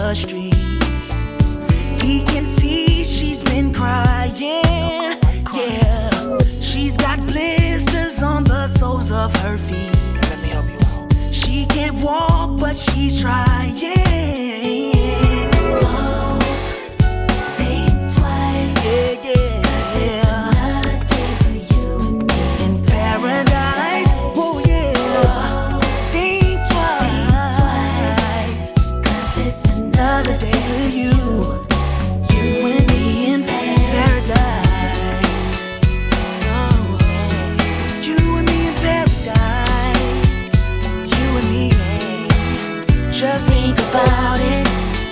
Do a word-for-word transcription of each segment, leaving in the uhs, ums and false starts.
the street. He can see she's been crying. Yeah, she's got blisters on the soles of her feet. Let me help you out. She can't walk, but she's trying. Whoa, think twice. Yeah, yeah. Another day for you and me In paradise. Oh, yeah. Think twice. Cause it's Another day for you. You and me in paradise. Oh, you and me in paradise. You and me. Just think about it.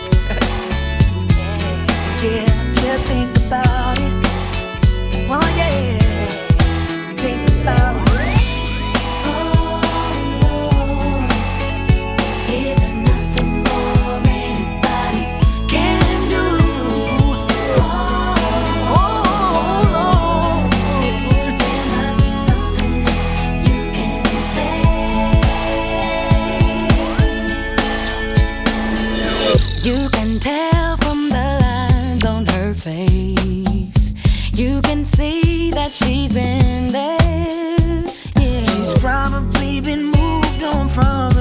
Yeah, just think about it. Oh, yeah. Think about it. Is there nothing more anybody Can do. Oh, Lord. There must be something you can say. You can tell from the lines on her face. You can see that she's been there. Yeah. She's probably been moved on from